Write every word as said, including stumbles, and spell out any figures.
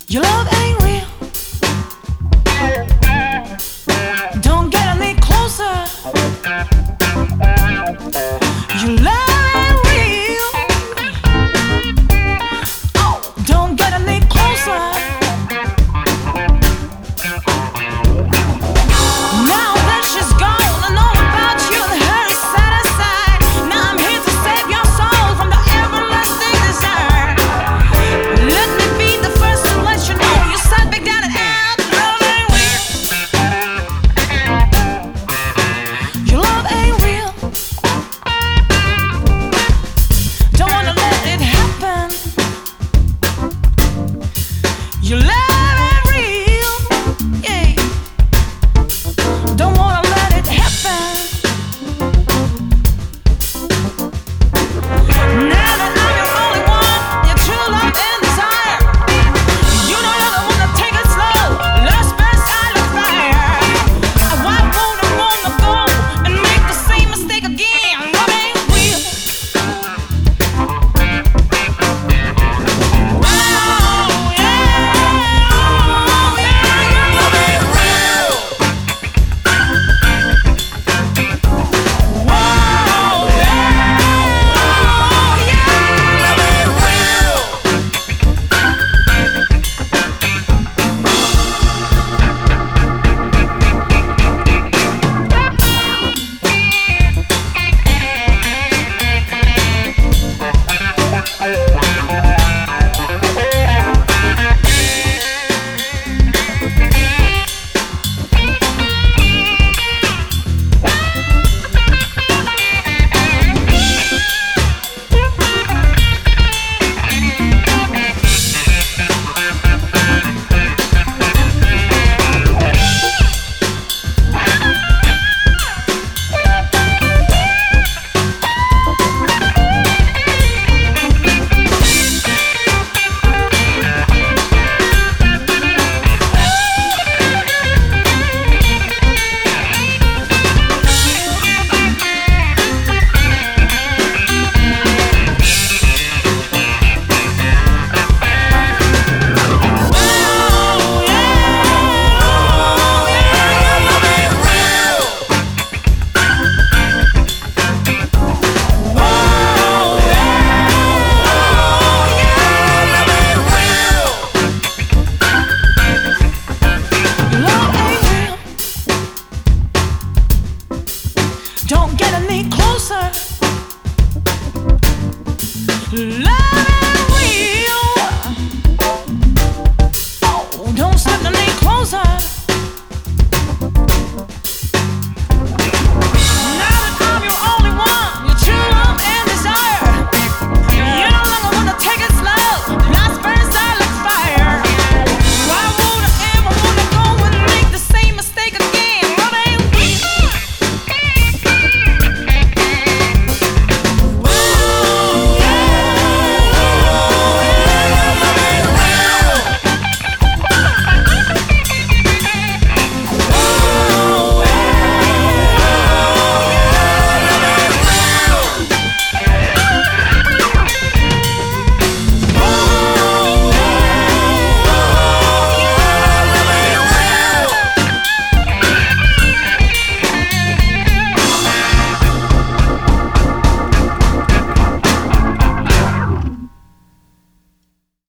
Your love ain't real. Don't get any closer. Your love ain't real. Oh, don't get any closer. Now that she's gone, I know about you and her is set aside. Now I'm here to save your soul from the everlasting desire. Let me be the first to let you know you sat back down and out. Love ain't real. Your love ain't real. Don't wanna let it happen. Your love ain't real. Yeah. Don't wanna let it happen. Now that I'm your only one, your true love and desire. You know you're the one to take it slow. Lost beside the fire. Why would I wanna go and make the same mistake again? Love ain't real. Oh yeah, oh yeah, love ain't real. Whoa, yeah, oh yeah, love ain't real. Don't get any closer. Love